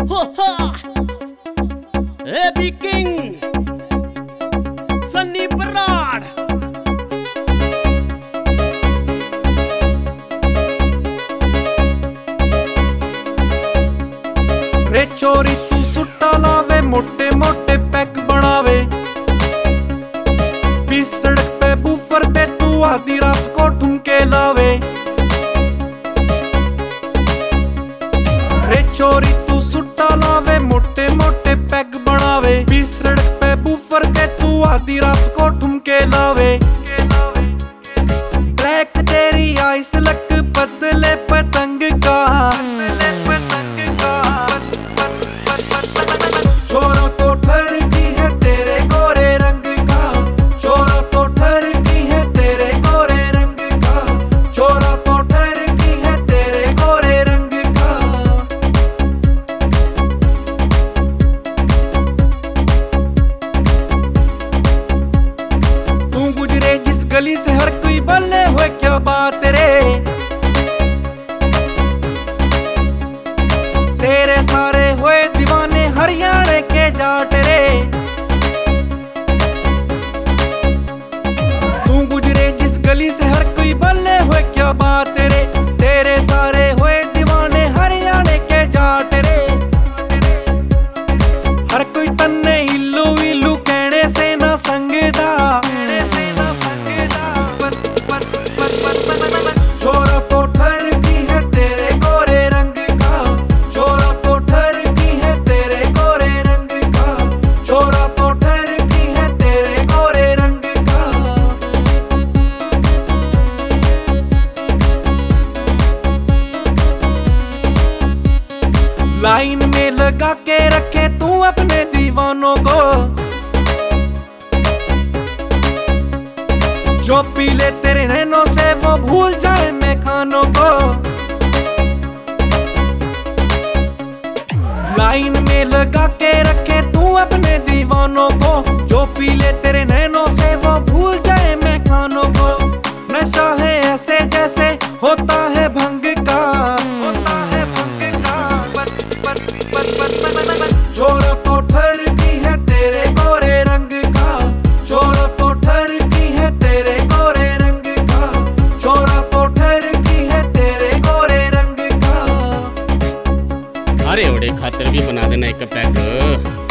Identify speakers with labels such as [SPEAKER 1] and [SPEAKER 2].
[SPEAKER 1] Be king Sunny Brar
[SPEAKER 2] रे चोरी तू सुट्टा लावे, मोटे मोटे पैक बनावे, बीच सड़क पे बूफर पे तू आधी रात को ठुमके लावे। रे चोरी तू सुट्टा लावे, मोटे मोटे पैक बनावे, बीच सड़क पे बूफर पे तू आधी रात को ठुमके लावे। ब्लैक तेरी आइस लक बदले पतंग का, छोरा तो ठरकी है तेरे गोरे रंग का, छोरा तो ठरकी है तेरे गोरे रंग का, छोरा तो ठरकी है तेरे गोरे रंग का। तू गुजरे जिस गली से हर कोई बल्ले हुए क्या बात रे, तेरे सारे हुए दीवाने हरियाणा के जाट रे। तू गुजरे जिस गली से हर कोई बल्ले हुए क्या बात रे, तेरे सारे हुए दीवाने हरियाणा के जाट रे। हर कोई तन्ने हिल्लू हिल्लू कहने से ना संगदा, छोरा तो ठरकी है तेरे गोरे रंग का, छोरा तो ठरकी है तेरे गोरे रंग का, छोरा तो ठरकी है तेरे गोरे रंग का। लाइन में लगा के रखे तू अपने दीवानों को, जो पी ले तेरे नैनों से वो भूल जाए मैं खानों को। लाइन में लगा के रखे तू अपने दीवानों को, जो पी ले तेरे नैनों से वो भूल जाए मैं खानों को। नशा है ऐसे जैसे होता है भंग का, होता है भंग का। छोरा तो ठरकी है तेरे गोरे रंग का, छोरा तो ठरकी है तेरे गोरे रंग का, छोरा तो ठरकी है तेरे गोरे रंग का।
[SPEAKER 1] अरे ओड़े खातर भी बना देना एक पैक।